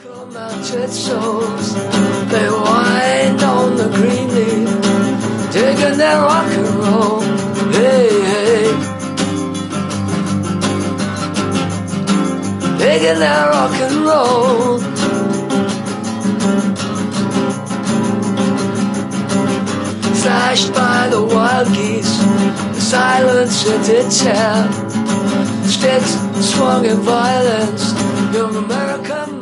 Mounted souls, they wind on the green leaf, digging their rock and roll. Hey, hey, digging their rock and roll. Slashed by the wild geese, the silence it did tear. Sticks swung in violence, young American